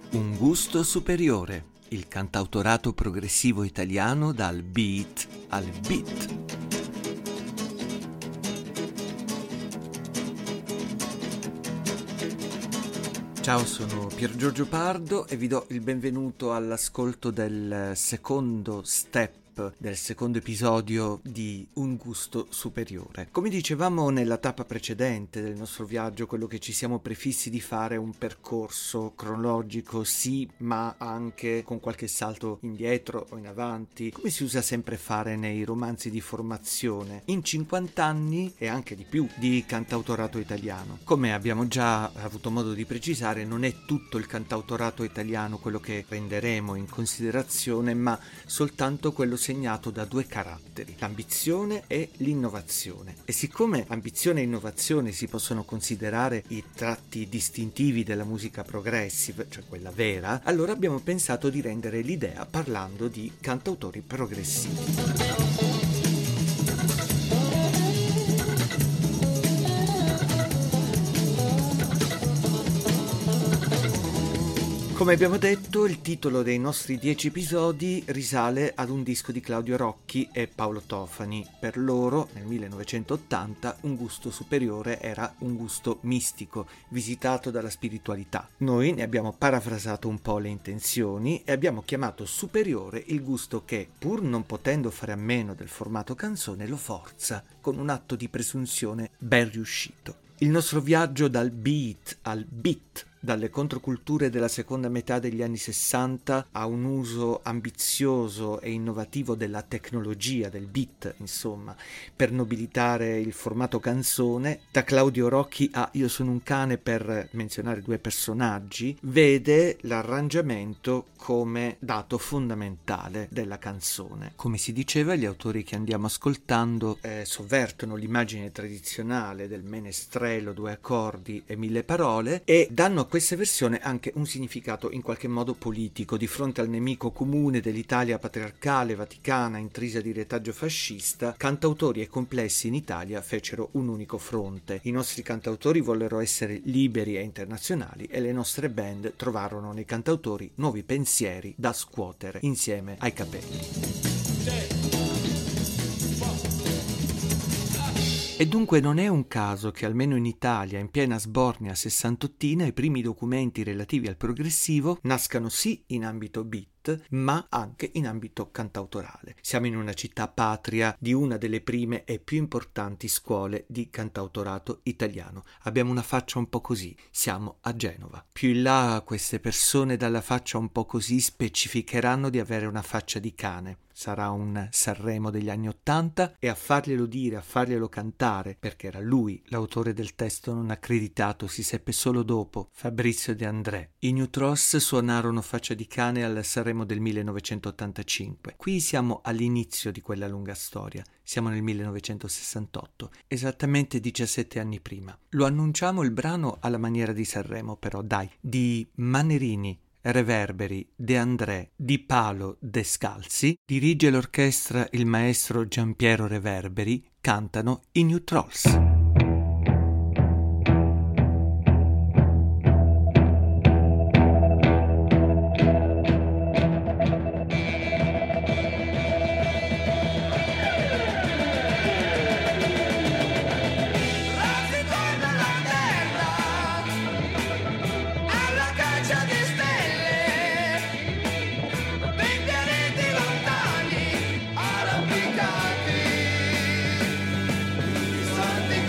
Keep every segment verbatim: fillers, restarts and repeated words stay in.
Un gusto superiore, il cantautorato progressivo italiano dal beat al beat. Ciao, sono Pier Giorgio Pardo e vi do il benvenuto all'ascolto del secondo step del secondo episodio di Un gusto superiore. Come dicevamo nella tappa precedente del nostro viaggio, quello che ci siamo prefissi di fare è un percorso cronologico, sì, ma anche con qualche salto indietro o in avanti, come si usa sempre fare nei romanzi di formazione, in cinquanta anni e anche di più di cantautorato italiano. Come abbiamo già avuto modo di precisare, non è tutto il cantautorato italiano quello che prenderemo in considerazione, ma soltanto quello segnato da due caratteri, l'ambizione e l'innovazione. E siccome ambizione e innovazione si possono considerare i tratti distintivi della musica progressive, cioè quella vera, allora abbiamo pensato di rendere l'idea parlando di cantautori progressivi. Come abbiamo detto, il titolo dei nostri dieci episodi risale ad un disco di Claudio Rocchi e Paolo Tofani. Per loro, nel millenovecentottanta, un gusto superiore era un gusto mistico, visitato dalla spiritualità. Noi ne abbiamo parafrasato un po' le intenzioni e abbiamo chiamato superiore il gusto che, pur non potendo fare a meno del formato canzone, lo forza, con un atto di presunzione ben riuscito. Il nostro viaggio dal beat al beat, dalle controculture della seconda metà degli anni sessanta a un uso ambizioso e innovativo della tecnologia, del beat, insomma, per nobilitare il formato canzone, da Claudio Rocchi a Io sono un cane, per menzionare due personaggi, vede l'arrangiamento come dato fondamentale della canzone. Come si diceva, gli autori che andiamo ascoltando eh, sovvertono l'immagine tradizionale del menestrello, due accordi e mille parole, e danno a questa versione anche un significato in qualche modo politico. Di fronte al nemico comune dell'Italia patriarcale, vaticana, intrisa di retaggio fascista, cantautori e complessi in Italia fecero un unico fronte. I nostri cantautori vollero essere liberi e internazionali e le nostre band trovarono nei cantautori nuovi pensieri da scuotere insieme ai capelli. E dunque non è un caso che almeno in Italia, in piena sbornia sessantottina, i primi documenti relativi al progressivo nascano sì in ambito beat, ma anche in ambito cantautorale. Siamo in una città patria di una delle prime e più importanti scuole di cantautorato italiano. Abbiamo una faccia un po' così, siamo a Genova. Più in là queste persone dalla faccia un po' così specificheranno di avere una faccia di cane. Sarà un Sanremo degli anni Ottanta e a farglielo dire, a farglielo cantare, perché era lui l'autore del testo non accreditato, si seppe solo dopo, Fabrizio De André. I New Trolls suonarono Faccia di cane al Sanremo del millenovecentottantacinque. Qui siamo all'inizio di quella lunga storia, siamo nel millenovecentosessantotto, esattamente diciassette anni prima. Lo annunciamo il brano alla maniera di Sanremo, però dai, di Manerini, Reverberi, De André, Di Palo, Descalzi, dirige l'orchestra il maestro Giampiero Reverberi, cantano i New Trolls. Santi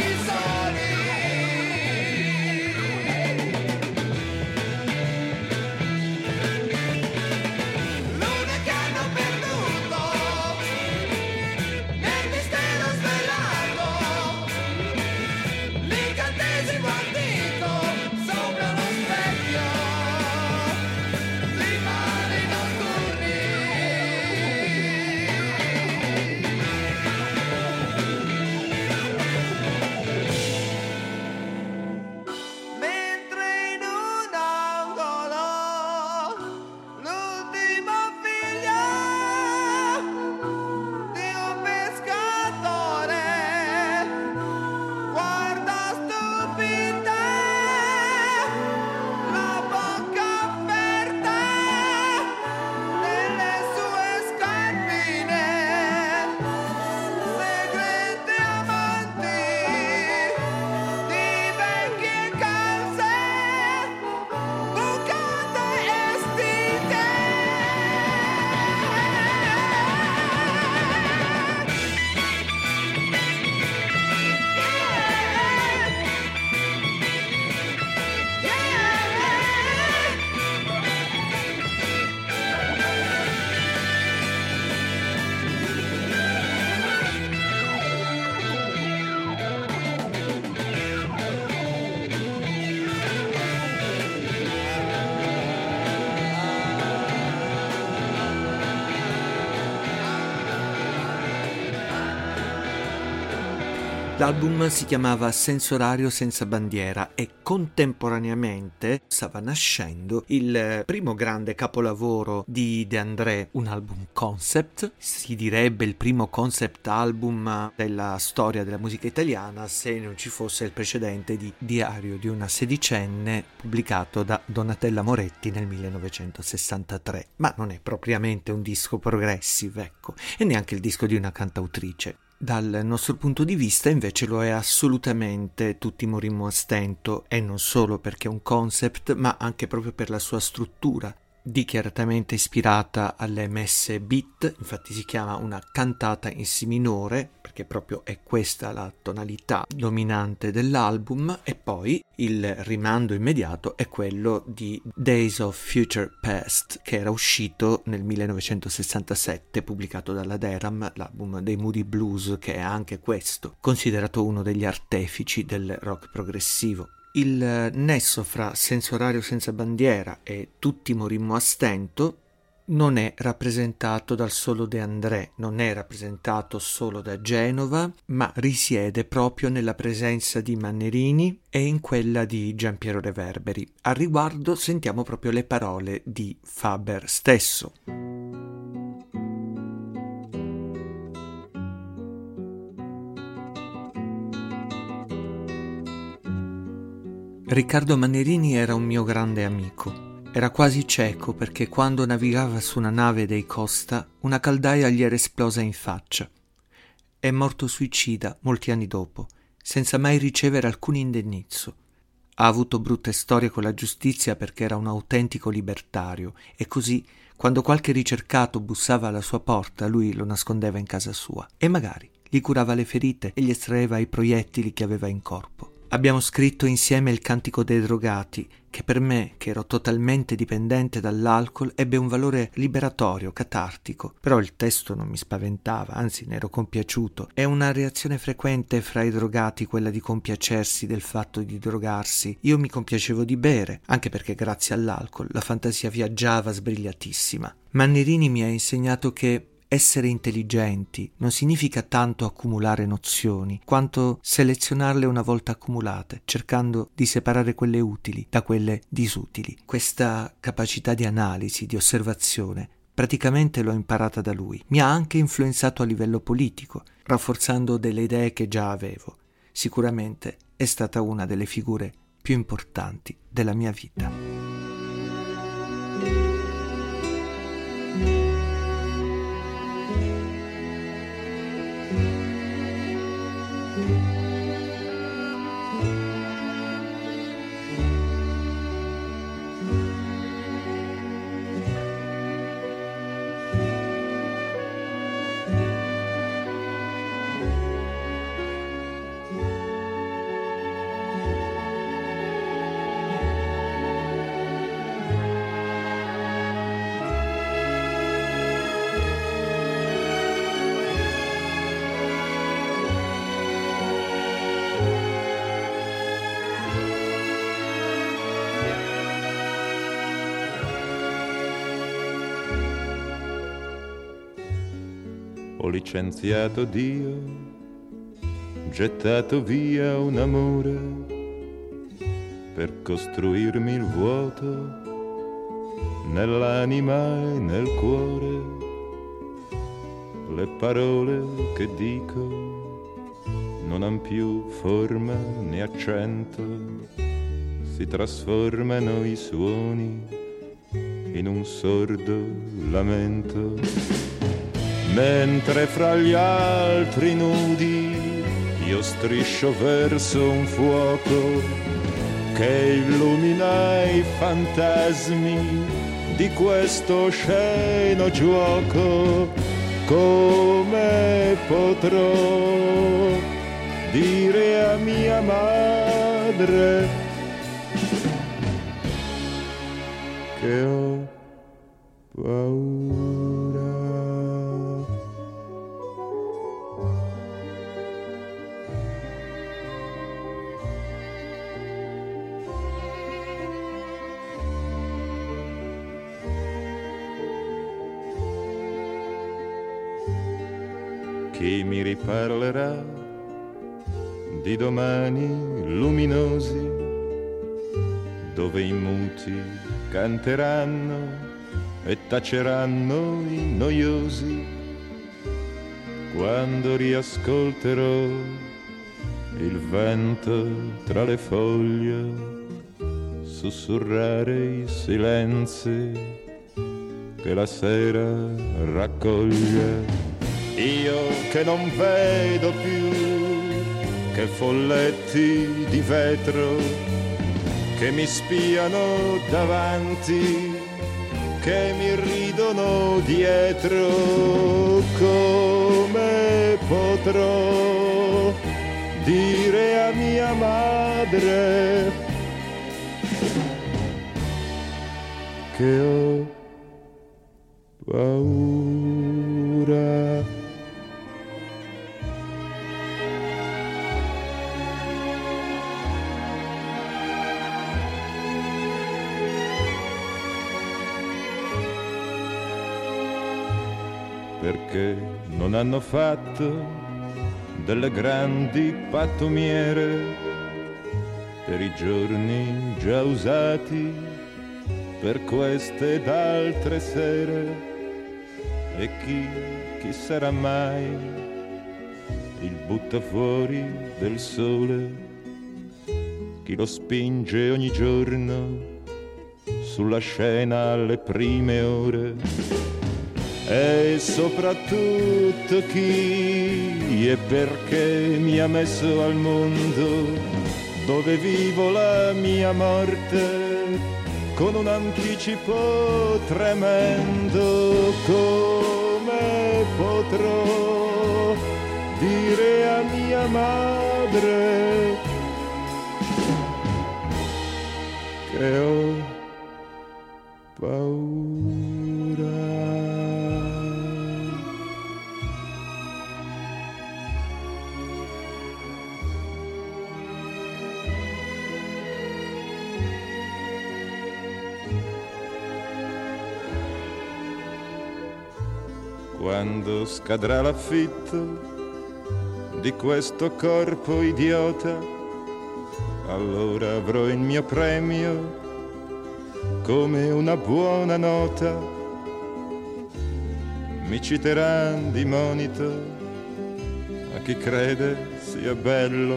L'album si chiamava Senza orario senza bandiera e contemporaneamente stava nascendo il primo grande capolavoro di De André, un album concept, si direbbe il primo concept album della storia della musica italiana se non ci fosse il precedente di Diario di una sedicenne pubblicato da Donatella Moretti nel millenovecentosessantatré, ma non è propriamente un disco progressive, ecco, e neanche il disco di una cantautrice. Dal nostro punto di vista invece lo è assolutamente Tutti morimmo a stento, e non solo perché è un concept ma anche proprio per la sua struttura dichiaratamente ispirata alle messe beat, infatti si chiama una cantata in si minore perché proprio è questa la tonalità dominante dell'album, e poi il rimando immediato è quello di Days of Future Past, che era uscito nel millenovecentosessantasette, pubblicato dalla Deram, l'album dei Moody Blues, che è anche questo considerato uno degli artefici del rock progressivo. Il nesso fra Senza orario senza bandiera e Tutti morimmo a stento non è rappresentato dal solo De André, non è rappresentato solo da Genova, ma risiede proprio nella presenza di Mannerini e in quella di Giampiero Reverberi. Al riguardo sentiamo proprio le parole di Faber stesso. Riccardo Mannerini era un mio grande amico. Era quasi cieco perché quando navigava su una nave dei Costa una caldaia gli era esplosa in faccia. È morto suicida molti anni dopo, senza mai ricevere alcun indennizzo. Ha avuto brutte storie con la giustizia perché era un autentico libertario e così, quando qualche ricercato bussava alla sua porta, lui lo nascondeva in casa sua e magari gli curava le ferite e gli estraeva i proiettili che aveva in corpo. Abbiamo scritto insieme il Cantico dei drogati, che per me, che ero totalmente dipendente dall'alcol, ebbe un valore liberatorio, catartico. Però il testo non mi spaventava, anzi ne ero compiaciuto. È una reazione frequente fra i drogati quella di compiacersi del fatto di drogarsi. Io mi compiacevo di bere, anche perché grazie all'alcol la fantasia viaggiava sbrigliatissima. Mannerini mi ha insegnato che essere intelligenti non significa tanto accumulare nozioni, quanto selezionarle una volta accumulate, cercando di separare quelle utili da quelle disutili. Questa capacità di analisi, di osservazione, praticamente l'ho imparata da lui. Mi ha anche influenzato a livello politico, rafforzando delle idee che già avevo. Sicuramente è stata una delle figure più importanti della mia vita. Ho licenziato Dio, gettato via un amore per costruirmi il vuoto nell'anima e nel cuore. Le parole che dico non han più forma né accento, si trasformano i suoni in un sordo lamento. Mentre fra gli altri nudi io striscio verso un fuoco che illumina i fantasmi di questo osceno gioco. Come potrò dire a mia madre che ho paura? Chi mi riparlerà di domani luminosi, dove i muti canteranno e taceranno i noiosi, quando riascolterò il vento tra le foglie sussurrare i silenzi che la sera raccoglie. Io che non vedo più che folletti di vetro che mi spiano davanti, che mi ridono dietro, come potrò dire a mia madre che ho paura? Perché non hanno fatto delle grandi pattumiere per i giorni già usati, per queste ed altre sere. E chi, chi sarà mai il buttafuori del sole, chi lo spinge ogni giorno sulla scena alle prime ore? E soprattutto chi e perché mi ha messo al mondo, dove vivo la mia morte con un anticipo tremendo. Come potrò dire a mia madre che ho paura? Quando scadrà l'affitto di questo corpo idiota, allora avrò il mio premio come una buona nota. Mi citeran di monito a chi crede sia bello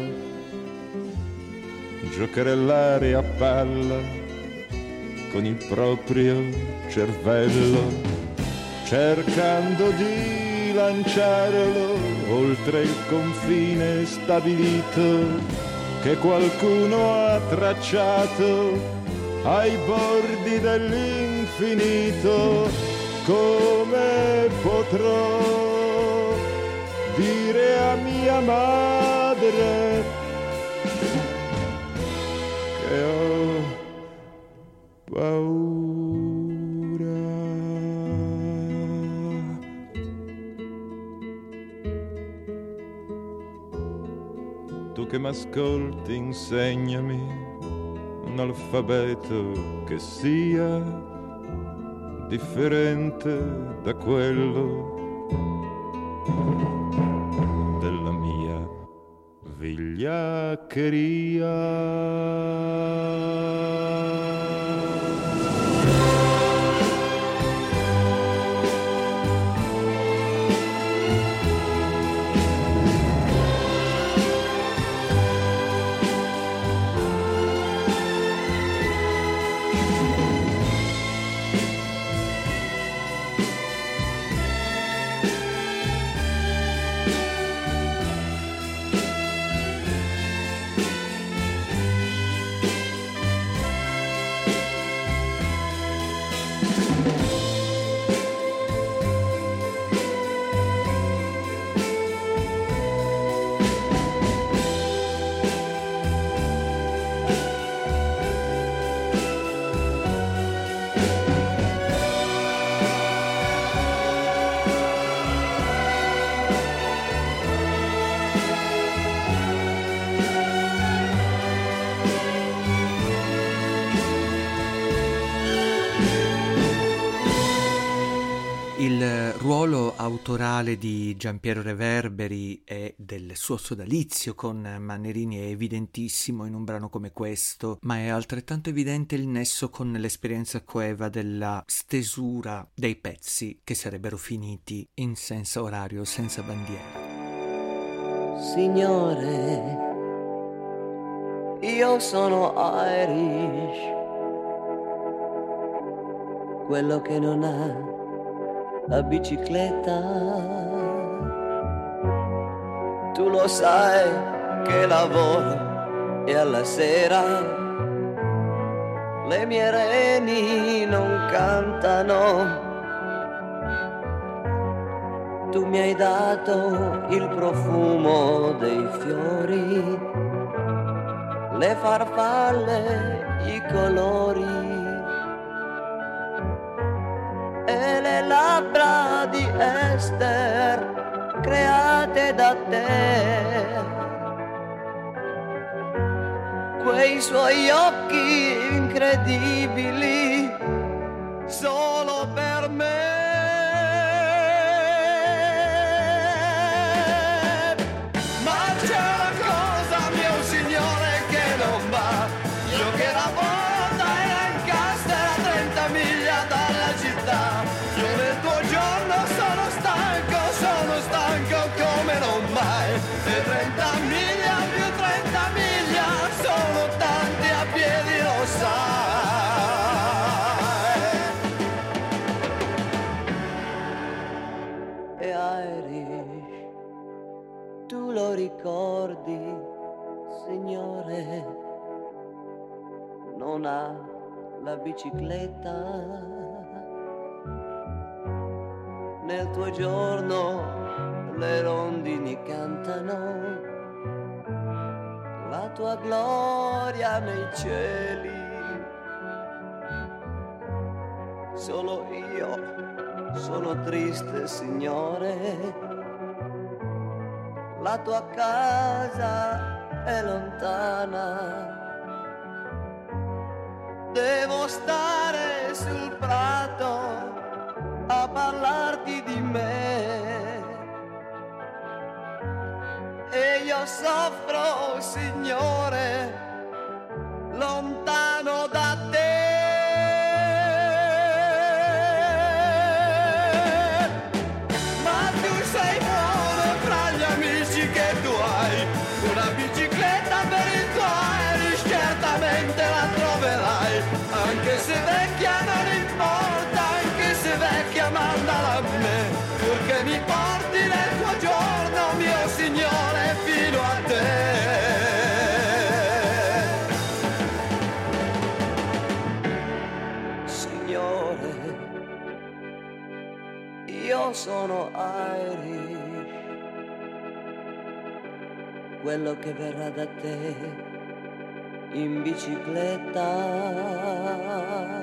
giocherellare a palla con il proprio cervello, cercando di lanciarlo oltre il confine stabilito che qualcuno ha tracciato ai bordi dell'infinito. Come potrò dire a mia madre che ho paura? Tu che m'ascolti, insegnami un alfabeto che sia differente da quello della mia vigliaccheria. ruolo autorale di Giampiero Reverberi e del suo sodalizio con Mannerini è evidentissimo in un brano come questo, ma è altrettanto evidente il nesso con l'esperienza coeva della stesura dei pezzi che sarebbero finiti in senza orario, senza bandiera. Signore, io sono Irish, quello che non ha la bicicletta. Tu lo sai che lavoro e alla sera le mie reni non cantano. Tu mi hai dato il profumo dei fiori, le farfalle, i colori e le labbra di Esther create da te, quei suoi occhi incredibili solo per me. Ma c'è una cosa, mio signore, che non va. Io che lavoro da Lancaster a trenta miglia dalla città, io nel tuo giorno sono stanco, sono stanco come non mai. E trenta miglia più trenta miglia sono tanti a piedi, lo sai. E Irish, tu lo ricordi, signore, non ha la bicicletta. Nel tuo giorno le rondini cantano la tua gloria nei cieli. Solo io sono triste, signore, la tua casa è lontana. Devo stare sul prato a parlarti di me e io soffro, signore, lontano da te. Ma tu sei buono fra gli amici che tu hai, una bicicletta per il tuo Irish certamente la troverai, anche se vecchia non importa, anche se vecchia mandala a me, purché mi porti nel tuo giorno, mio signore, fino a te. Signore, io sono Irish, quello che verrà da te in bicicletta.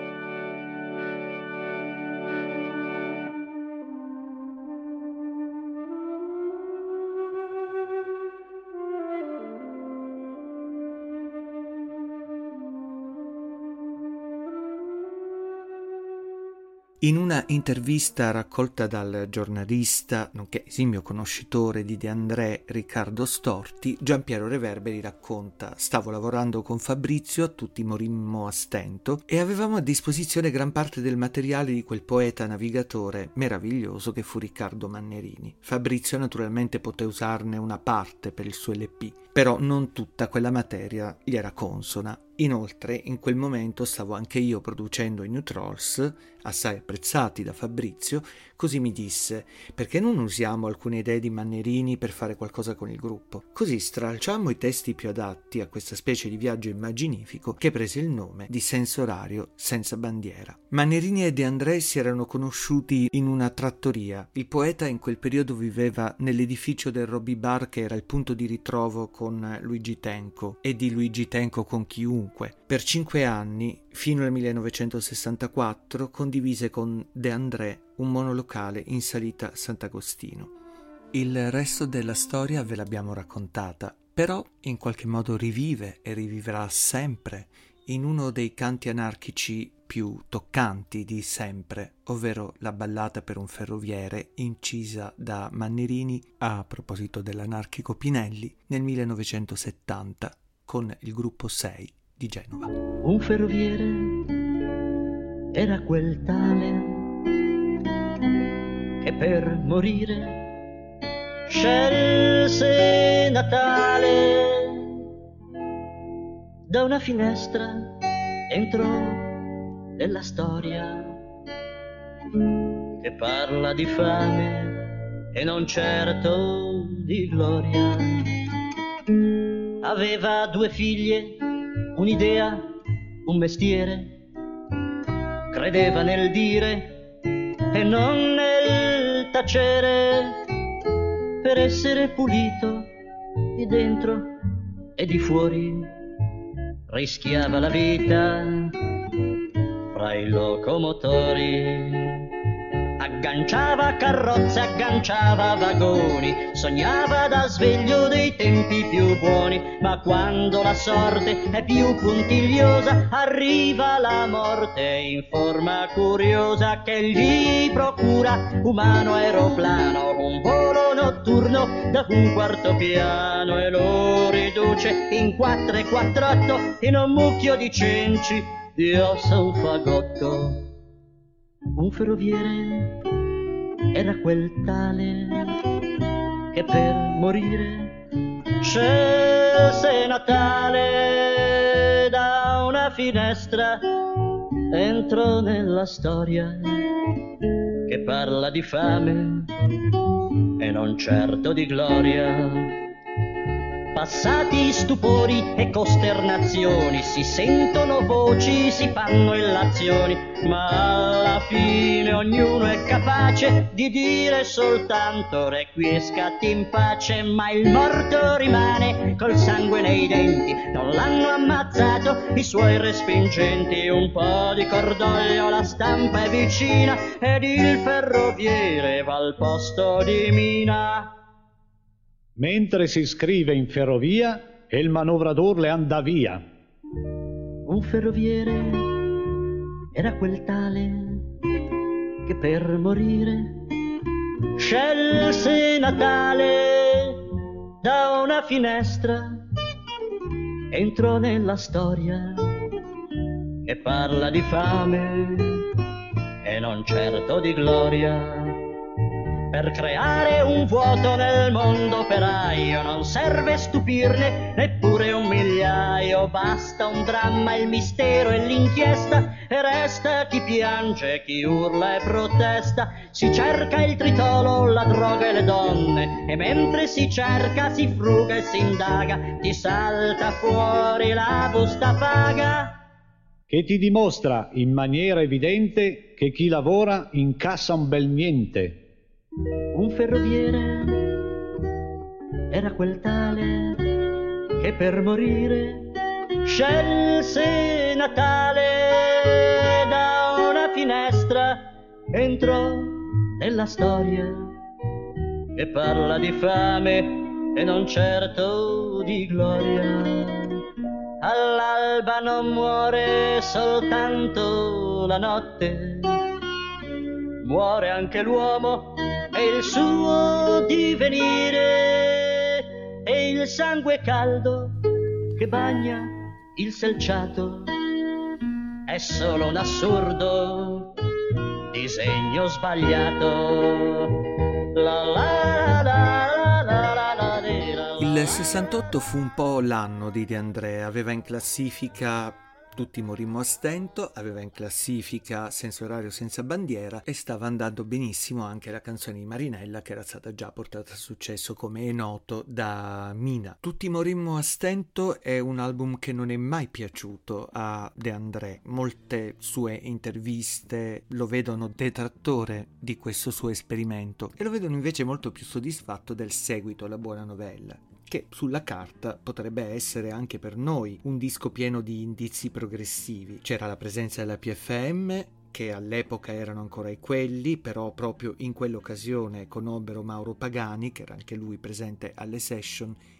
In una intervista raccolta dal giornalista, nonché esimio conoscitore di De André, Riccardo Storti, Giampiero Reverberi racconta: stavo lavorando con Fabrizio, tutti morimmo a stento e avevamo a disposizione gran parte del materiale di quel poeta navigatore meraviglioso che fu Riccardo Mannerini. Fabrizio naturalmente poté usarne una parte per il suo L P, però non tutta quella materia gli era consona. Inoltre, in quel momento stavo anche io producendo i New Trolls, assai apprezzati da Fabrizio, così mi disse: perché non usiamo alcune idee di Mannerini per fare qualcosa con il gruppo? Così stralciammo i testi più adatti a questa specie di viaggio immaginifico che prese il nome di Senza orario, senza bandiera. Mannerini e De André si erano conosciuti in una trattoria. Il poeta in quel periodo viveva nell'edificio del Robbie Bar, che era il punto di ritrovo con Luigi Tenco e di Luigi Tenco con chiunque. Per cinque anni, fino al millenovecentosessantaquattro, condivise con De André un monolocale in salita Sant'Agostino. Il resto della storia ve l'abbiamo raccontata, però in qualche modo rivive e rivivrà sempre in uno dei canti anarchici più toccanti di sempre, ovvero la ballata per un ferroviere incisa da Mannerini a proposito dell'anarchico Pinelli nel millenovecentosettanta con il gruppo sei di Genova. Un ferroviere era quel tale che per morire scelse Natale. Da una finestra entrò nella storia che parla di fame e non certo di gloria. Aveva due figlie, un'idea, un mestiere, credeva nel dire e non nel tacere, per essere pulito di dentro e di fuori. Rischiava la vita fra i locomotori, agganciava carrozze, agganciava vagoni, sognava da sveglio dei tempi più buoni, ma quando la sorte è più puntigliosa arriva la morte in forma curiosa che gli procura umano aeroplano, un volo notturno da un quarto piano e lo riduce in quattro e quattr'otto in un mucchio di cenci di ossa un fagotto. Un ferroviere era quel tale che per morire scelse Natale. Da una finestra entrò nella storia che parla di fame e non certo di gloria. Passati stupori e costernazioni, si sentono voci, si fanno illazioni, ma alla fine ognuno è capace di dire soltanto requiescat in pace. Ma il morto rimane col sangue nei denti, non l'hanno ammazzato i suoi respingenti. Un po' di cordoglio, la stampa è vicina ed il ferroviere va al posto di Mina. Mentre si scrive in ferrovia e il manovrador le anda via. Un ferroviere era quel tale che per morire scelse Natale. Da una finestra entrò nella storia che parla di fame e non certo di gloria. Per creare un vuoto nel mondo operaio non serve stupirne neppure un migliaio, basta un dramma, il mistero e l'inchiesta e resta chi piange, chi urla e protesta. Si cerca il tritolo, la droga e le donne e mentre si cerca si fruga e si indaga, ti salta fuori la busta paga che ti dimostra in maniera evidente che chi lavora incassa un bel niente. Un ferroviere era quel tale che per morire scelse Natale. Da una finestra entrò nella storia che parla di fame e non certo di gloria. All'alba non muore soltanto la notte, muore anche l'uomo e il suo divenire, e il sangue caldo che bagna il selciato è solo un assurdo disegno sbagliato. La la la la la la la la. Il sessantotto fu un po' l'anno di De André, aveva in classifica Tutti morimmo a stento, aveva in classifica Senza orario senza bandiera e stava andando benissimo anche la canzone di Marinella che era stata già portata a successo, come è noto, da Mina. Tutti morimmo a stento è un album che non è mai piaciuto a De André. Molte sue interviste lo vedono detrattore di questo suo esperimento e lo vedono invece molto più soddisfatto del seguito, La buona novella, che sulla carta potrebbe essere anche per noi un disco pieno di indizi progressivi. C'era la presenza della P F M, che all'epoca erano ancora i Quelli, però proprio in quell'occasione conobbero Mauro Pagani, che era anche lui presente alle session,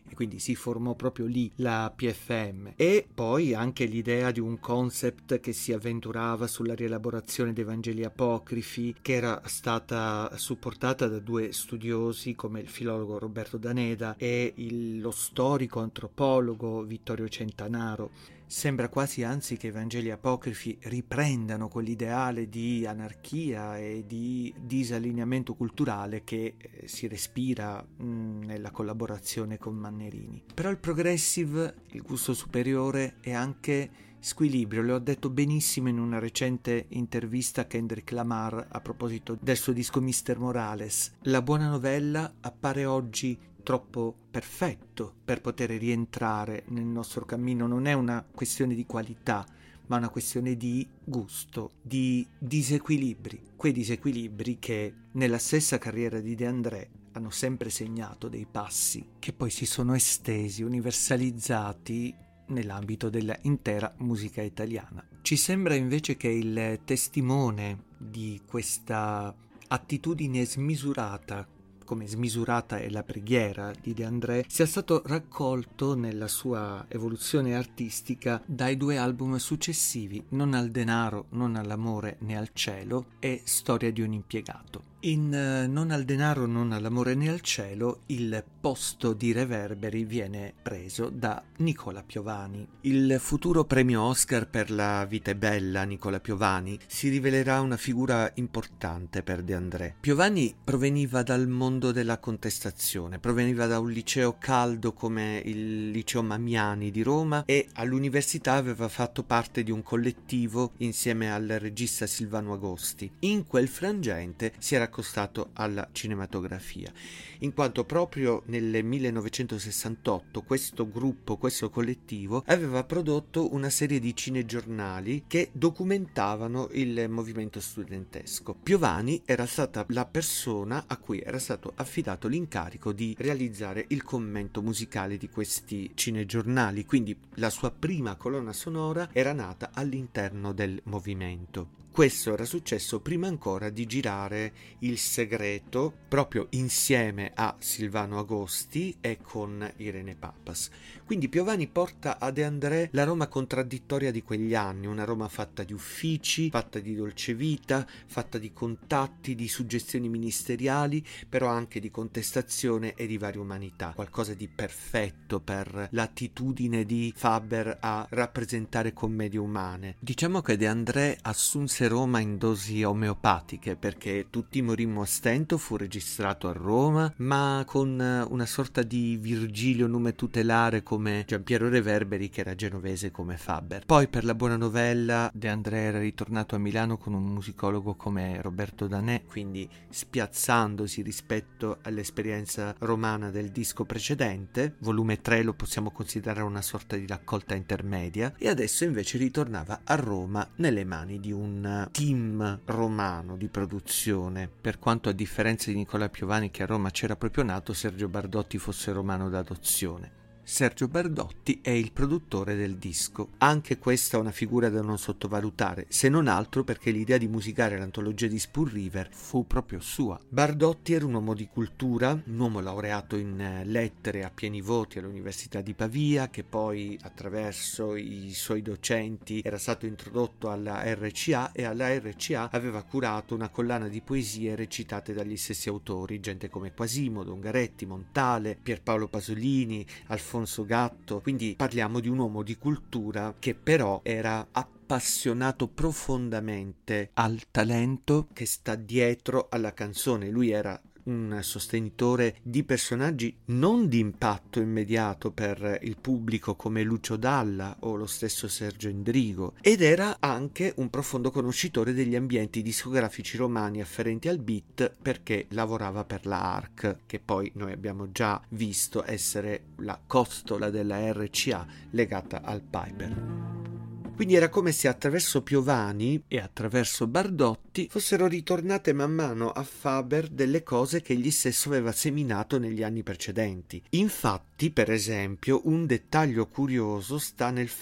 e quindi si formò proprio lì la P F M. E poi anche l'idea di un concept che si avventurava sulla rielaborazione dei Vangeli apocrifi, che era stata supportata da due studiosi come il filologo Roberto Daneda e il, lo storico antropologo Vittorio Centanaro. Sembra quasi anzi che i Vangeli apocrifi riprendano quell'ideale di anarchia e di disallineamento culturale che eh, si respira mh, nella collaborazione con Mannerini. Però il progressive, il gusto superiore, è anche squilibrio. Lo ha detto benissimo in una recente intervista a Kendrick Lamar a proposito del suo disco mister Morales. La buona novella appare oggi troppo perfetto per poter rientrare nel nostro cammino. Non è una questione di qualità, ma una questione di gusto, di disequilibri. Quei disequilibri che nella stessa carriera di De André hanno sempre segnato dei passi che poi si sono estesi, universalizzati nell'ambito dell'intera musica italiana. Ci sembra invece che il testimone di questa attitudine smisurata, come smisurata è la preghiera di De André, sia stato raccolto nella sua evoluzione artistica dai due album successivi, Non al denaro, non all'amore né al cielo e Storia di un impiegato. In uh, Non al denaro, non all'amore né al cielo il posto di Reverberi viene preso da Nicola Piovani. Il futuro premio Oscar per La vita è bella, Nicola Piovani, si rivelerà una figura importante per De André. Piovani proveniva dal mondo della contestazione, proveniva da un liceo caldo come il liceo Mamiani di Roma e all'università aveva fatto parte di un collettivo insieme al regista Silvano Agosti. In quel frangente si era accostato alla cinematografia, in quanto proprio nel millenovecentosessantotto questo gruppo, questo collettivo, aveva prodotto una serie di cinegiornali che documentavano il movimento studentesco. Piovani era stata la persona a cui era stato affidato l'incarico di realizzare il commento musicale di questi cinegiornali, quindi la sua prima colonna sonora era nata all'interno del movimento. Questo era successo prima ancora di girare Il segreto, proprio insieme a Silvano Agosti e con Irene Papas. Quindi Piovani porta a De André la Roma contraddittoria di quegli anni, una Roma fatta di uffici, fatta di dolce vita, fatta di contatti, di suggestioni ministeriali, però anche di contestazione e di varia umanità. Qualcosa di perfetto per l'attitudine di Faber a rappresentare commedie umane. Diciamo che De André assunse Roma in dosi omeopatiche, perché Tutti morimmo a stento fu registrato a Roma, ma con una sorta di Virgilio nume tutelare come Giampiero Reverberi, che era genovese come Faber. Poi per La buona novella De André era ritornato a Milano con un musicologo come Roberto Danè, quindi spiazzandosi rispetto all'esperienza romana del disco precedente. Volume tre lo possiamo considerare una sorta di raccolta intermedia, e adesso invece ritornava a Roma nelle mani di un team romano di produzione, per quanto a differenza di Nicola Piovani, che a Roma c'era proprio nato, Sergio Bardotti fosse romano d'adozione. Sergio Bardotti è il produttore del disco. Anche questa è una figura da non sottovalutare, se non altro perché l'idea di musicare l'antologia di Spoon River fu proprio sua. Bardotti era un uomo di cultura, un uomo laureato in lettere a pieni voti all'Università di Pavia, che poi attraverso i suoi docenti era stato introdotto alla R C A, e alla R C A aveva curato una collana di poesie recitate dagli stessi autori, gente come Quasimodo, Ungaretti, Montale, Pierpaolo Pasolini, Alfonso Gatto. Quindi parliamo di un uomo di cultura che però era appassionato profondamente al talento che sta dietro alla canzone. Lui era un sostenitore di personaggi non di impatto immediato per il pubblico come Lucio Dalla o lo stesso Sergio Endrigo, ed era anche un profondo conoscitore degli ambienti discografici romani afferenti al beat, perché lavorava per la A R C, che poi noi abbiamo già visto essere la costola della R C A legata al Piper. Quindi era come se attraverso Piovani e attraverso Bardotti fossero ritornate man mano a Faber delle cose che egli stesso aveva seminato negli anni precedenti. Infatti, per esempio, un dettaglio curioso sta nel fatto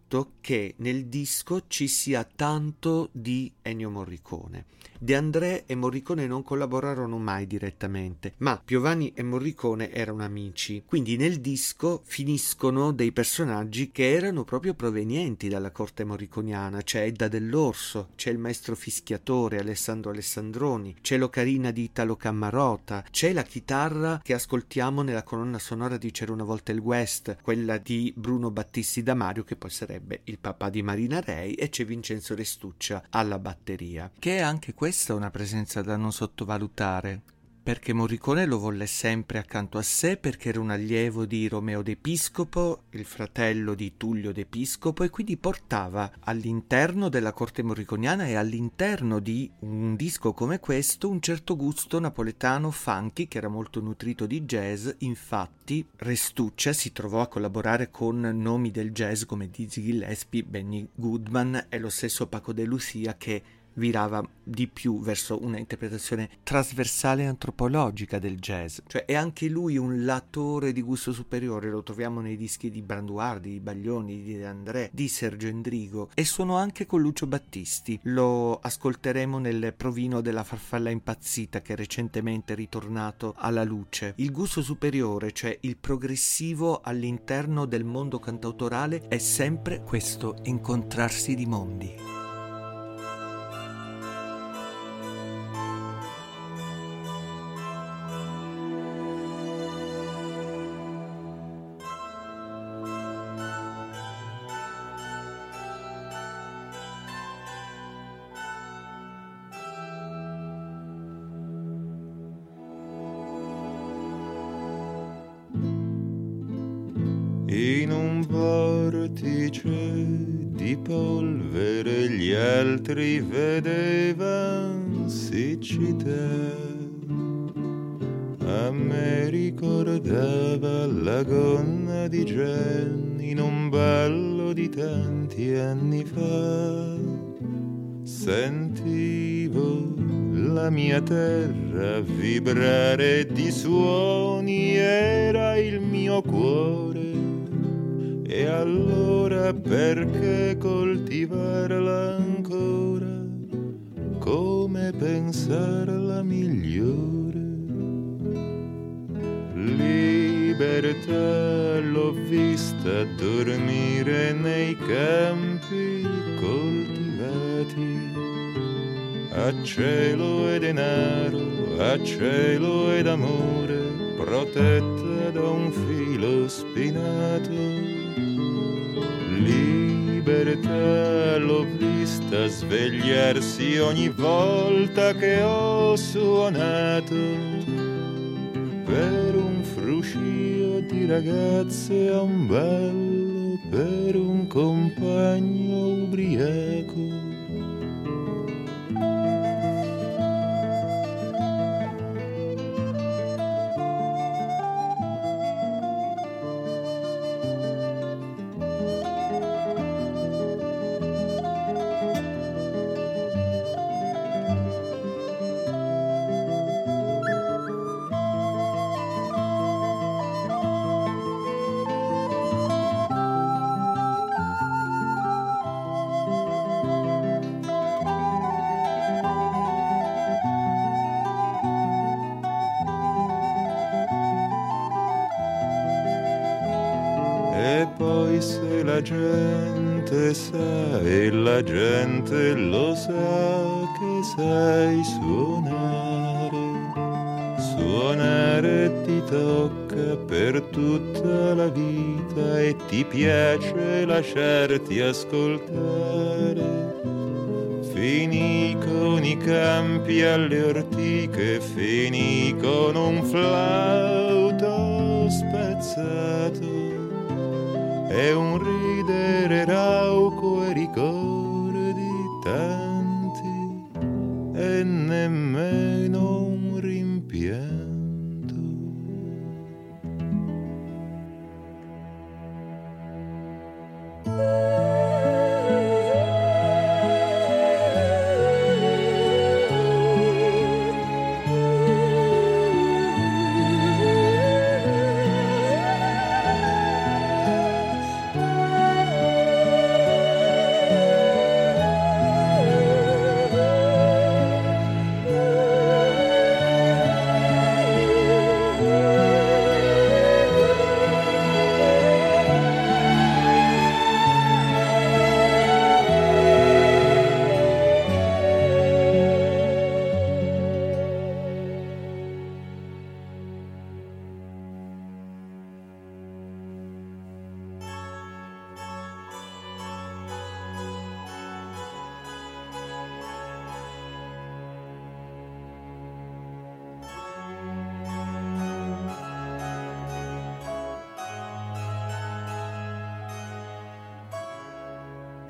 fatto che nel disco ci sia tanto di Ennio Morricone. De André e Morricone non collaborarono mai direttamente, ma Piovani e Morricone erano amici, quindi nel disco finiscono dei personaggi che erano proprio provenienti dalla corte morriconiana. C'è Edda Dell'Orso, c'è il maestro fischiatore Alessandro Alessandroni, c'è l'ocarina di Italo Cammarota, c'è la chitarra che ascoltiamo nella colonna sonora di C'era una volta il West, quella di Bruno Battisti Damario, che poi sarebbe il papà di Marina Rei, e c'è Vincenzo Restuccia alla batteria, che è anche questa una presenza da non sottovalutare, perché Morricone lo volle sempre accanto a sé, perché era un allievo di Romeo d'Episcopo, il fratello di Tullio d'Episcopo, e quindi portava all'interno della corte morriconiana e all'interno di un disco come questo un certo gusto napoletano funky che era molto nutrito di jazz. Infatti Restuccia si trovò a collaborare con nomi del jazz come Dizzy Gillespie, Benny Goodman e lo stesso Paco de Lucia, che virava di più verso una interpretazione trasversale e antropologica del jazz. Cioè è anche lui un latore di gusto superiore, lo troviamo nei dischi di Branduardi, di Baglioni, di De André, di Sergio Endrigo, e suonò anche con Lucio Battisti. Lo ascolteremo nel provino della Farfalla impazzita, che è recentemente ritornato alla luce. Il gusto superiore, cioè il progressivo all'interno del mondo cantautorale, è sempre questo incontrarsi di mondi. In un vortice di polvere gli altri vedevan siccità. A me ricordava la gonna di Gen in un ballo di tanti anni fa. Sentivo la mia terra vibrare di suoni, era il mio cuore. E allora perché coltivarla ancora, come pensarla migliore? Libertà l'ho vista dormire nei campi coltivati, a cielo e denaro, a cielo ed amore, protetta da un filo spinato. Libertà l'ho vista svegliarsi ogni volta che ho suonato per un fruscio di ragazze a un ballo, per un compagno ubriaco. Se la gente sa e la gente lo sa che sai suonare, suonare ti tocca per tutta la vita e ti piace lasciarti ascoltare. Finì con i campi alle ortiche, finì con un flauto spezzato e un ridere rauco e ricordi tanti e nemmeno un rimpianto.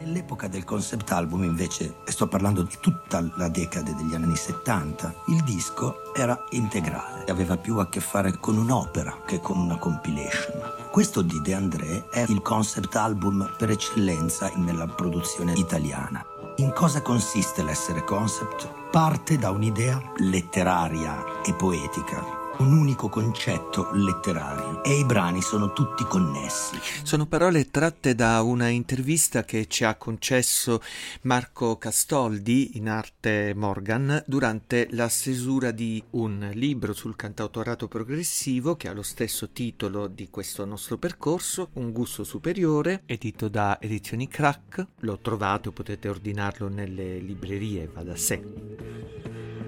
Nell'epoca del concept album, invece, e sto parlando di tutta la decade degli anni settanta, il disco era integrale, aveva più a che fare con un'opera che con una compilation. Questo di De André è il concept album per eccellenza nella produzione italiana. In cosa consiste l'essere concept? Parte da un'idea letteraria e poetica, un unico concetto letterario, e i brani sono tutti connessi. Sono parole tratte da una intervista che ci ha concesso Marco Castoldi, in arte Morgan, durante la stesura di un libro sul cantautorato progressivo che ha lo stesso titolo di questo nostro percorso, Un gusto superiore, edito da Edizioni Crack. Lo trovate o potete ordinarlo nelle librerie, va da sé.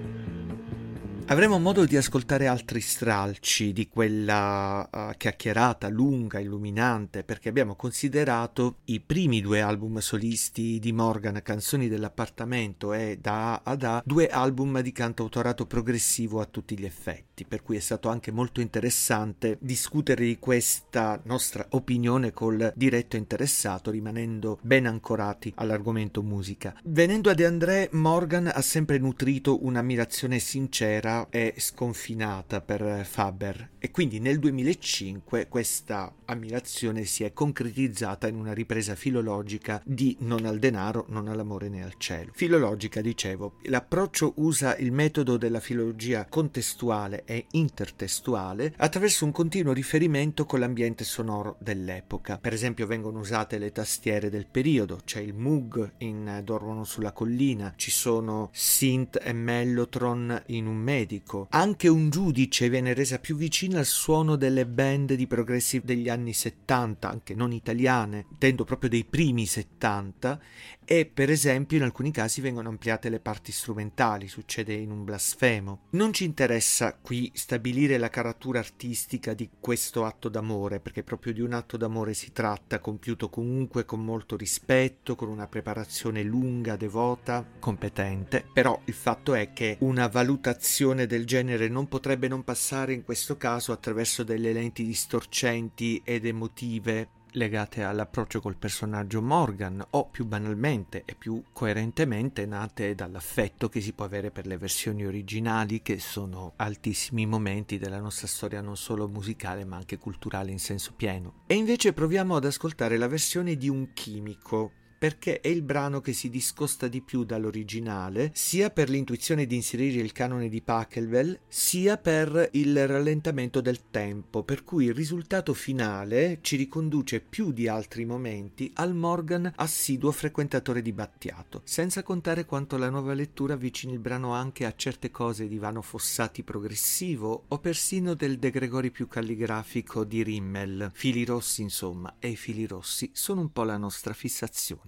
Avremo modo di ascoltare altri stralci di quella uh, chiacchierata lunga, illuminante, perché abbiamo considerato i primi due album solisti di Morgan, Canzoni dell'appartamento e Da A ad A, due album di cantautorato progressivo a tutti gli effetti, per cui è stato anche molto interessante discutere di questa nostra opinione col diretto interessato, rimanendo ben ancorati all'argomento musica. Venendo a De André, Morgan ha sempre nutrito un'ammirazione sincera e sconfinata per Faber, e quindi nel duemilacinque questa ammirazione si è concretizzata in una ripresa filologica di Non al denaro, non all'amore né al cielo. Filologica, dicevo, l'approccio usa il metodo della filologia contestuale e intertestuale attraverso un continuo riferimento con l'ambiente sonoro dell'epoca. Per esempio vengono usate le tastiere del periodo, c'è il Moog in Dormono sulla collina, ci sono synth e mellotron in Un medico. Anche Un giudice viene resa più vicina al suono delle band di progressive degli anni settanta, anche non italiane, intendo proprio dei primi settanta, e per esempio in alcuni casi vengono ampliate le parti strumentali, succede in Un blasfemo. Non ci interessa qui stabilire la caratura artistica di questo atto d'amore, perché proprio di un atto d'amore si tratta, compiuto comunque con molto rispetto, con una preparazione lunga, devota, competente. Però il fatto è che una valutazione del genere non potrebbe non passare in questo caso attraverso delle lenti distorcenti ed emotive legate all'approccio col personaggio Morgan, o più banalmente e più coerentemente nate dall'affetto che si può avere per le versioni originali, che sono altissimi momenti della nostra storia non solo musicale ma anche culturale in senso pieno. E invece proviamo ad ascoltare la versione di Un chimico, perché è il brano che si discosta di più dall'originale, sia per l'intuizione di inserire il canone di Pachelbel, sia per il rallentamento del tempo, per cui il risultato finale ci riconduce più di altri momenti al Morgan assiduo frequentatore di Battiato, senza contare quanto la nuova lettura avvicini il brano anche a certe cose di Vano Fossati progressivo o persino del De Gregori più calligrafico di Rimmel. Fili rossi, insomma, e i fili rossi sono un po' la nostra fissazione.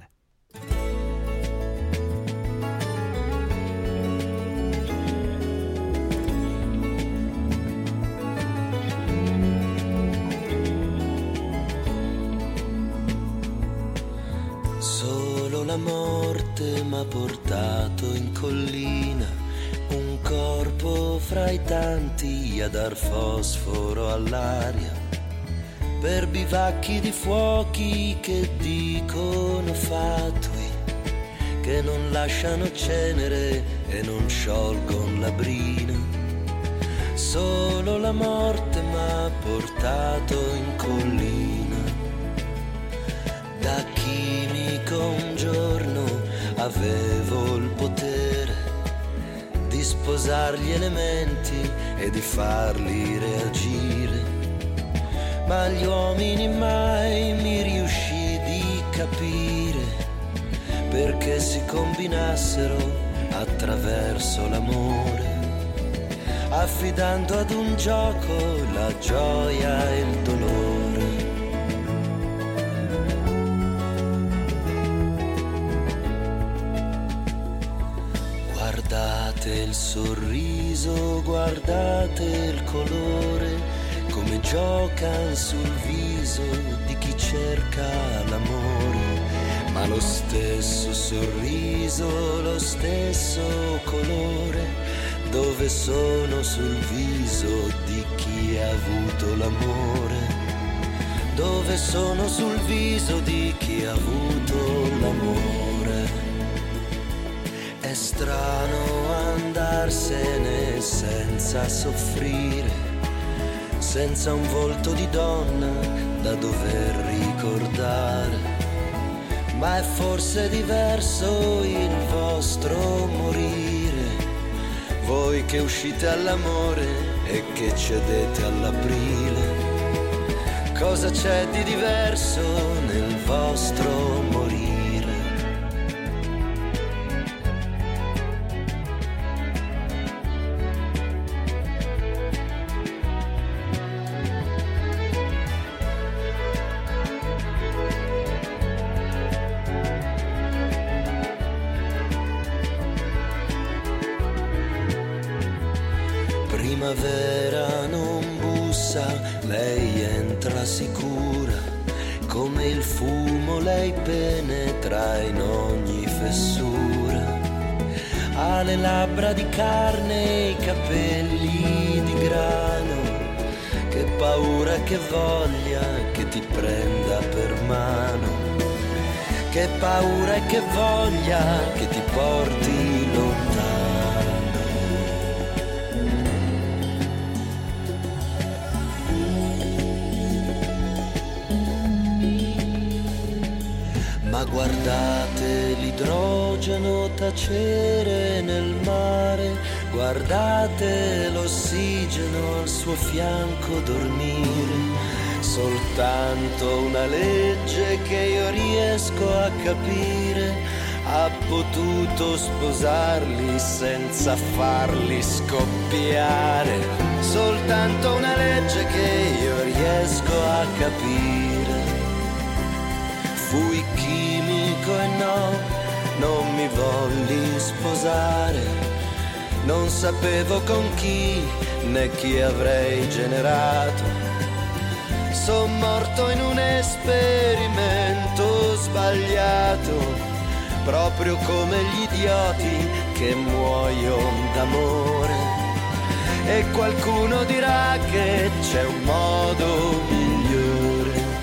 Solo la morte m'ha portato in collina, un corpo fra i tanti a dar fosforo all'aria, per bivacchi di fuochi che dicono fatui, che non lasciano cenere e non sciolgon la brina. Solo la morte m'ha portato in collina. Da chimico un giorno avevo il potere di sposare gli elementi e di farli reagire, ma gli uomini mai mi riuscì di capire perché si combinassero attraverso l'amore, affidando ad un gioco la gioia e il dolore. Guardate il sorriso, guardate il colore, come giocan sul viso di chi cerca l'amore, ma lo stesso sorriso, lo stesso colore, dove sono sul viso di chi ha avuto l'amore, dove sono sul viso di chi ha avuto l'amore. È strano andarsene senza soffrire, senza un volto di donna da dover ricordare, ma è forse diverso il vostro morire, voi che uscite all'amore e che cedete all'aprile. Cosa c'è di diverso nel vostro morire? Primavera non bussa, lei entra sicura, come il fumo lei penetra in ogni fessura. Ha le labbra di carne e i capelli di grano, che paura e che voglia che ti prenda per mano, che paura e che voglia che ti porti lontano. Ma guardate l'idrogeno tacere nel mare, guardate l'ossigeno al suo fianco dormire. Soltanto una legge che io riesco a capire ha potuto sposarli senza farli scoppiare. Soltanto una legge che io riesco a capire. Fui chimico e no, non mi volli sposare. Non sapevo con chi né chi avrei generato. Son morto in un esperimento sbagliato, proprio come gli idioti che muoiono d'amore. E qualcuno dirà che c'è un modo migliore.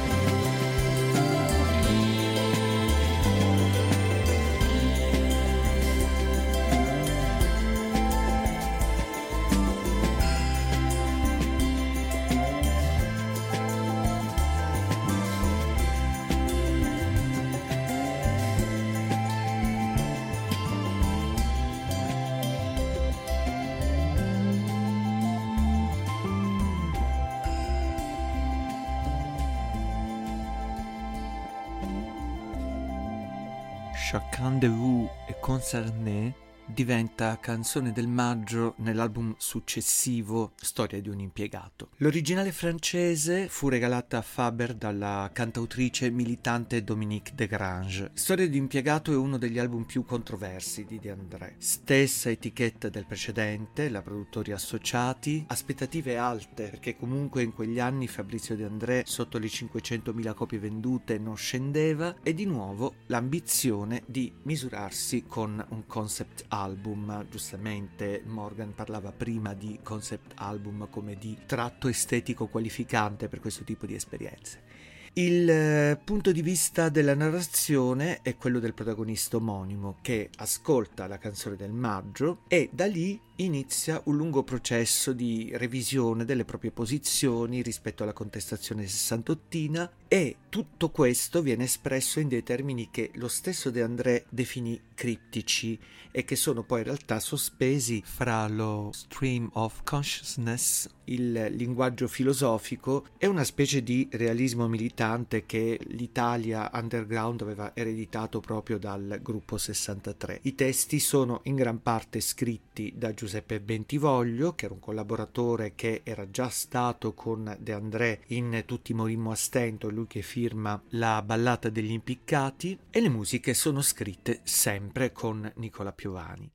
Chacun de vous et concerné diventa canzone del maggio nell'album successivo Storia di un impiegato. L'originale francese fu regalata a Faber dalla cantautrice militante Dominique de Grange. Storia di un impiegato è uno degli album più controversi di De André. Stessa etichetta del precedente, la Produttori Associati, aspettative alte perché comunque in quegli anni Fabrizio De André sotto le cinquecentomila copie vendute non scendeva, e di nuovo l'ambizione di misurarsi con un concept album. Album, giustamente Morgan parlava prima di concept album come di tratto estetico qualificante per questo tipo di esperienze. Il eh, punto di vista della narrazione è quello del protagonista omonimo, che ascolta la canzone del maggio e da lì inizia un lungo processo di revisione delle proprie posizioni rispetto alla contestazione sessantottina, e tutto questo viene espresso in dei termini che lo stesso De André definì criptici e che sono poi in realtà sospesi fra lo stream of consciousness, il linguaggio filosofico, e una specie di realismo militante che l'Italia underground aveva ereditato proprio dal gruppo sessantatré. I testi sono in gran parte scritti da Giuseppe Bentivoglio, che era un collaboratore che era già stato con De André in Tutti morimmo a stento, lui che firma la ballata degli impiccati, e le musiche sono scritte sempre con Nicola Piovani.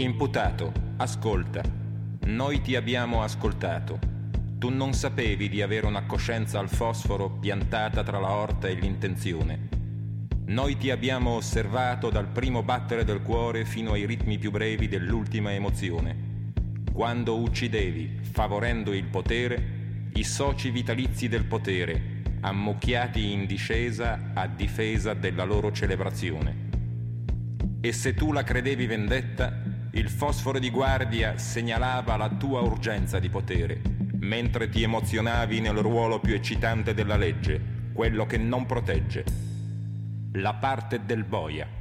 Imputato, ascolta. Noi ti abbiamo ascoltato. Tu non sapevi di avere una coscienza al fosforo piantata tra la orta e l'intenzione. Noi ti abbiamo osservato dal primo battere del cuore fino ai ritmi più brevi dell'ultima emozione. Quando uccidevi, favorendo il potere, i soci vitalizi del potere, ammucchiati in discesa a difesa della loro celebrazione. E se tu la credevi vendetta, il fosforo di guardia segnalava la tua urgenza di potere, mentre ti emozionavi nel ruolo più eccitante della legge, quello che non protegge, la parte del boia.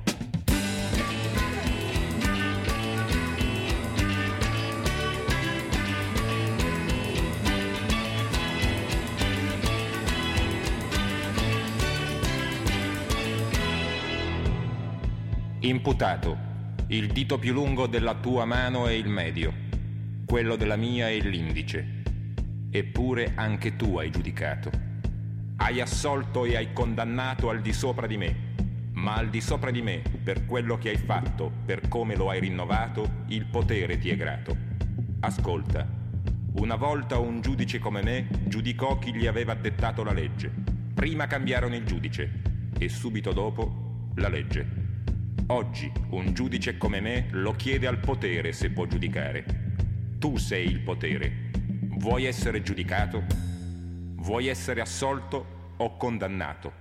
Imputato, il dito più lungo della tua mano è il medio, quello della mia è l'indice. Eppure anche tu hai giudicato. Hai assolto e hai condannato al di sopra di me, ma al di sopra di me, per quello che hai fatto, per come lo hai rinnovato, il potere ti è grato. Ascolta, una volta un giudice come me giudicò chi gli aveva dettato la legge. Prima cambiarono il giudice e subito dopo la legge. Oggi un giudice come me lo chiede al potere se può giudicare. Tu sei il potere. Vuoi essere giudicato? Vuoi essere assolto o condannato?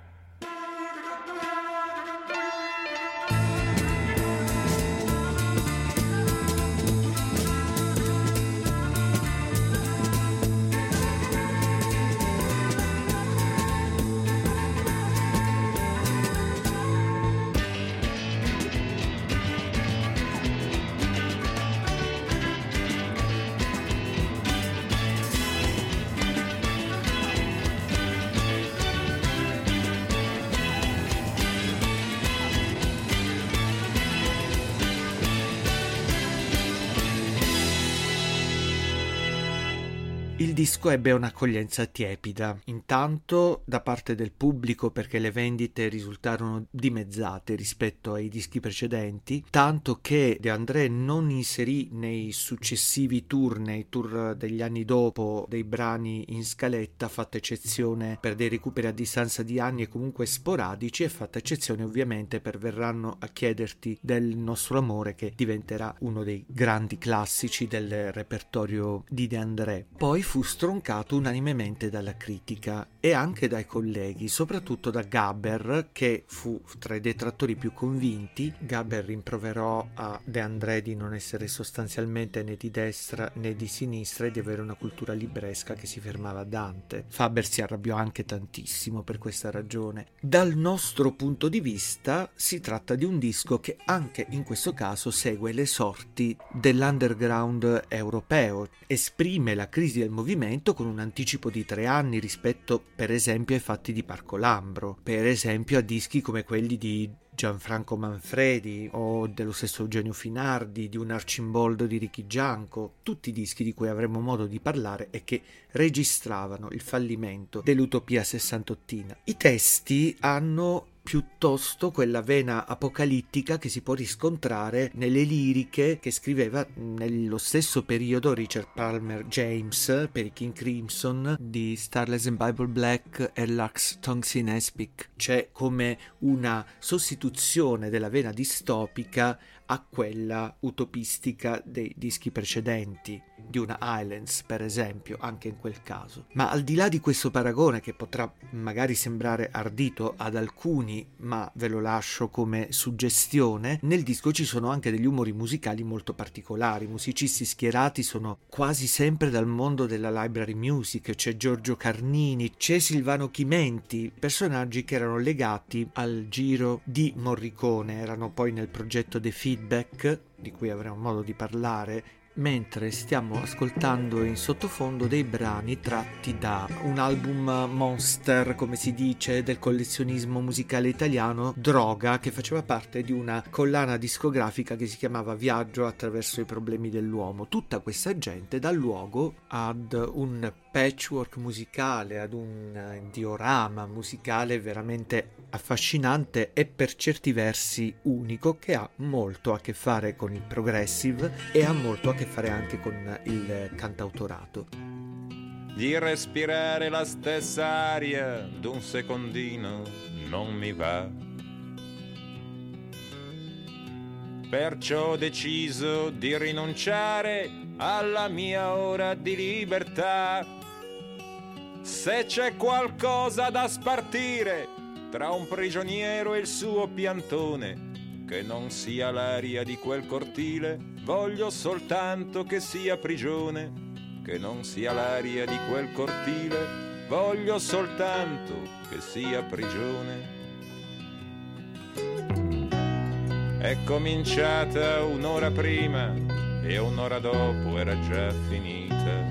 Il disco ebbe un'accoglienza tiepida, intanto da parte del pubblico perché le vendite risultarono dimezzate rispetto ai dischi precedenti, tanto che De André non inserì nei successivi tour, nei tour degli anni dopo, dei brani in scaletta, fatta eccezione per dei recuperi a distanza di anni e comunque sporadici, e fatta eccezione ovviamente per Verranno a chiederti del nostro amore, che diventerà uno dei grandi classici del repertorio di De André. Poi fu stroncato unanimemente dalla critica e anche dai colleghi, soprattutto da Gaber, che fu tra i detrattori più convinti. Gaber rimproverò a De André di non essere sostanzialmente né di destra né di sinistra e di avere una cultura libresca che si fermava a Dante. Faber si arrabbiò anche tantissimo per questa ragione. Dal nostro punto di vista si tratta di un disco che anche in questo caso segue le sorti dell'underground europeo, esprime la crisi del movimento con un anticipo di tre anni rispetto per esempio ai fatti di Parco Lambro, per esempio a dischi come quelli di Gianfranco Manfredi o dello stesso Eugenio Finardi, di un Arcimboldo di Ricky Gianco, tutti dischi di cui avremo modo di parlare e che registravano il fallimento dell'utopia sessantottina. I testi hanno piuttosto quella vena apocalittica che si può riscontrare nelle liriche che scriveva nello stesso periodo Richard Palmer James per i King Crimson di Starless and Bible Black e Lux Tongues in Aspic. C'è come una sostituzione della vena distopica a quella utopistica dei dischi precedenti, di una Islands per esempio, anche in quel caso. Ma al di là di questo paragone, che potrà magari sembrare ardito ad alcuni, ma ve lo lascio come suggestione, nel disco ci sono anche degli umori musicali molto particolari. I musicisti schierati sono quasi sempre dal mondo della library music. C'è Giorgio Carnini, c'è Silvano Chimenti, personaggi che erano legati al giro di Morricone, erano poi nel progetto The Feedback, di cui avremo modo di parlare, mentre stiamo ascoltando in sottofondo dei brani tratti da un album monster, come si dice, del collezionismo musicale italiano, Droga, che faceva parte di una collana discografica che si chiamava Viaggio attraverso i problemi dell'uomo. Tutta questa gente dà luogo ad un patchwork musicale, ad un diorama musicale veramente affascinante e per certi versi unico, che ha molto a che fare con il progressive e ha molto a che fare anche con il cantautorato. Di respirare la stessa aria d'un secondino non mi va, perciò ho deciso di rinunciare alla mia ora di libertà. Se c'è qualcosa da spartire tra un prigioniero e il suo piantone, che non sia l'aria di quel cortile, voglio soltanto che sia prigione. Che non sia l'aria di quel cortile, voglio soltanto che sia prigione. È cominciata un'ora prima e un'ora dopo era già finita.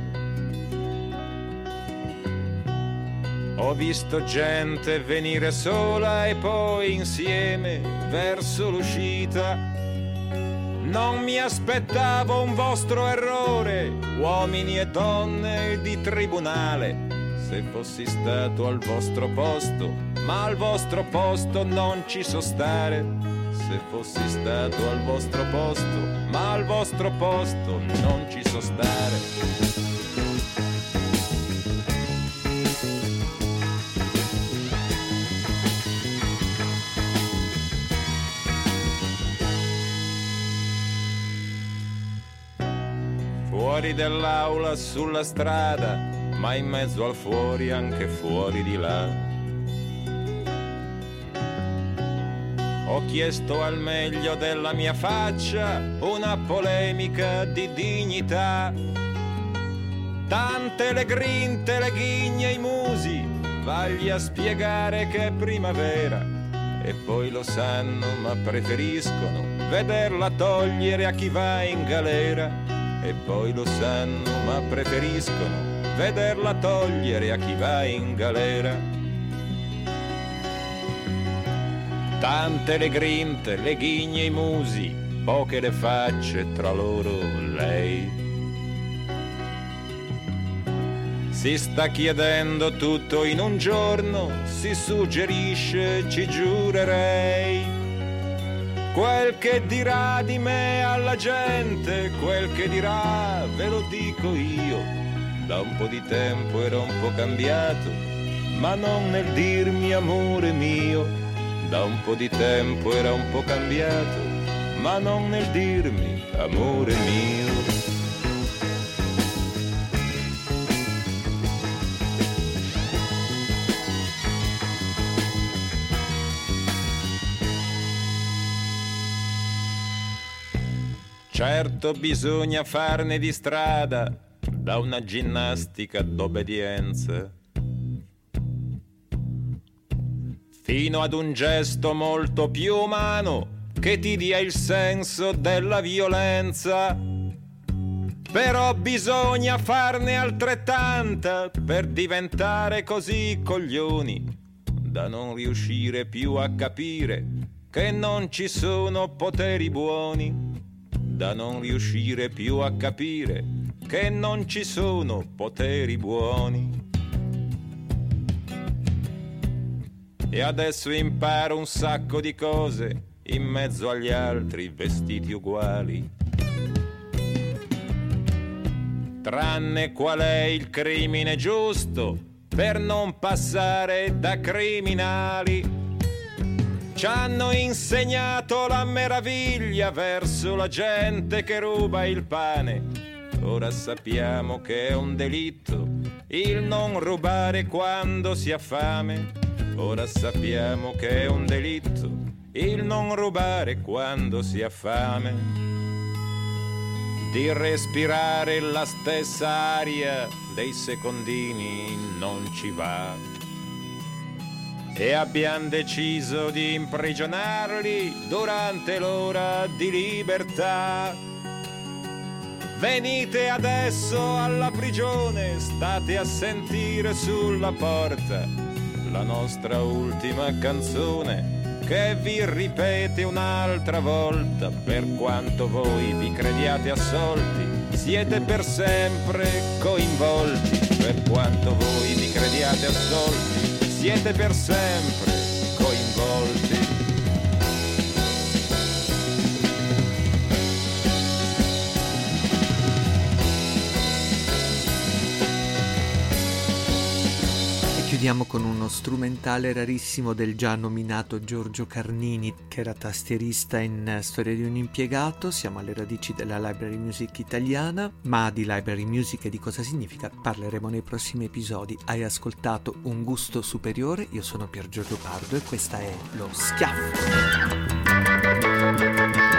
Ho visto gente venire sola e poi insieme verso l'uscita. Non mi aspettavo un vostro errore, uomini e donne di tribunale. Se fossi stato al vostro posto, ma al vostro posto non ci so stare. Se fossi stato al vostro posto, ma al vostro posto non ci so stare. Fuori dell'aula, sulla strada, ma in mezzo al fuori, anche fuori di là. Ho chiesto al meglio della mia faccia una polemica di dignità. Tante le grinte, le ghigne, i musi, vagli a spiegare che è primavera. E poi lo sanno, ma preferiscono vederla togliere a chi va in galera. E poi lo sanno, ma preferiscono vederla togliere a chi va in galera. Tante le grinte, le ghigne, i musi, poche le facce, tra loro lei. Si sta chiedendo tutto in un giorno, si suggerisce, ci giurerei. Quel che dirà di me alla gente, quel che dirà ve lo dico io. Da un po' di tempo ero un po' cambiato, ma non nel dirmi amore mio. Da un po' di tempo era un po' cambiato, ma non nel dirmi amore mio. Certo bisogna farne di strada da una ginnastica d'obbedienza fino ad un gesto molto più umano che ti dia il senso della violenza. Però bisogna farne altrettanta per diventare così coglioni da non riuscire più a capire che non ci sono poteri buoni. Da non riuscire più a capire che non ci sono poteri buoni. E adesso imparo un sacco di cose in mezzo agli altri vestiti uguali. Tranne qual è il crimine giusto per non passare da criminali. Ci hanno insegnato la meraviglia verso la gente che ruba il pane. Ora sappiamo che è un delitto il non rubare quando si ha fame. Ora sappiamo che è un delitto il non rubare quando si ha fame. Di respirare la stessa aria dei secondini non ci va. E abbiamo deciso di imprigionarli durante l'ora di libertà. Venite adesso alla prigione, state a sentire sulla porta la nostra ultima canzone che vi ripete un'altra volta. Per quanto voi vi crediate assolti, siete per sempre coinvolti. per quanto voi vi crediate assolti, siete per sempre coinvolti. Chiudiamo con uno strumentale rarissimo del già nominato Giorgio Carnini, che era tastierista in Storia di un impiegato. Siamo alle radici della library music italiana, ma di library music e di cosa significa parleremo nei prossimi episodi. Hai ascoltato Un gusto superiore, io sono Pier Giorgio Pardo e questa è Lo Schiaffo.